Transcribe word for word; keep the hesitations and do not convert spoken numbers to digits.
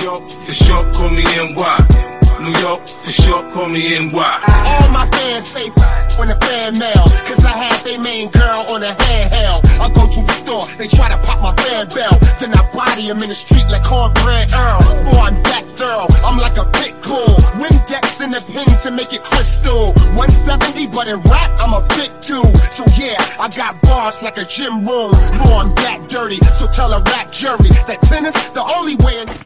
York, for sure, call me N Y. New York, for sure, call me N Y. All my fans say when the fan mail, cause I had they main girl on a handheld. I go to the store, they try to pop my fan bell, then I body him in the street like cornbread Earl. Boy, I'm that thorough, I'm like a pit bull. Windex in the pin to make it crystal. one seventy, but in rap, I'm a big dude. So yeah, I got bars like a gym room. Boy, I'm that dirty, so tell a rap jury that tennis, the only way in